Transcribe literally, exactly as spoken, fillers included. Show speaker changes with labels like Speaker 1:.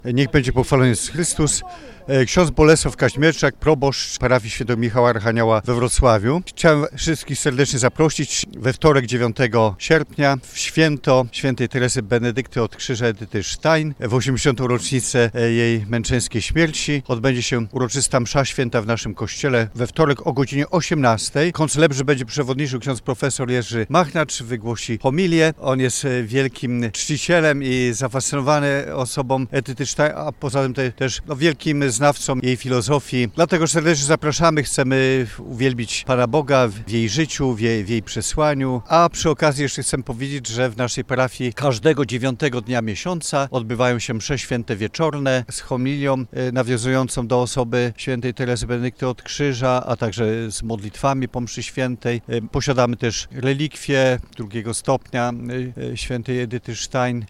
Speaker 1: Niech będzie pochwalony Jezus Chrystus. Ksiądz Bolesław Kaźmierczak, proboszcz parafii Świętego Michała Archanioła we Wrocławiu. Chciałem wszystkich serdecznie zaprosić we wtorek dziewiątego sierpnia w święto świętej Teresy Benedykty od Krzyża Edyty Stein. W osiemdziesiątą rocznicę jej męczeńskiej śmierci odbędzie się uroczysta msza święta w naszym kościele we wtorek o godzinie osiemnastej. Koncelebrze będzie przewodniczył ksiądz profesor Jerzy Machnacz, wygłosi homilię. On jest wielkim czcicielem i zafascynowany osobą Edyty Stein, a poza tym też no, wielkim znawcą jej filozofii. Dlatego serdecznie zapraszamy, chcemy uwielbić Pana Boga w jej życiu, w jej, w jej przesłaniu. A przy okazji jeszcze chcę powiedzieć, że w naszej parafii każdego dziewiątego dnia miesiąca odbywają się msze święte wieczorne z homilią nawiązującą do osoby świętej Teresy Benedykty od Krzyża, a także z modlitwami po mszy świętej. Posiadamy też relikwie drugiego stopnia świętej Edyty Stein